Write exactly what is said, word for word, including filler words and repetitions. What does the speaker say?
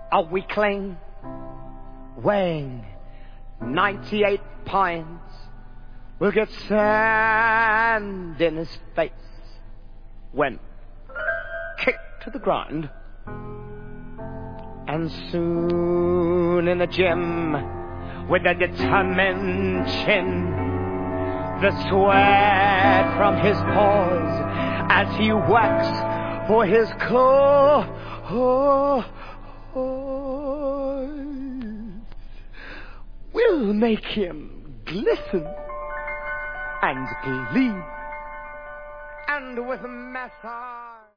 a weakling weighing ninety-eight pints will get sand in his face when kicked to the ground. And soon in the gym, with a determined chin, the sweat from his paws as he works for his cause will make him glisten and gleam, and with massage